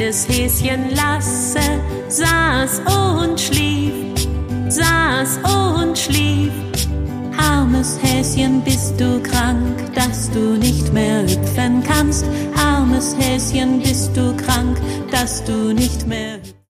altes Häschen Lasse saß und schlief, saß und schlief. Armes Häschen, bist du krank, dass du nicht mehr hüpfen kannst? Armes Häschen, bist du krank, dass du nicht mehr hüpfen kannst?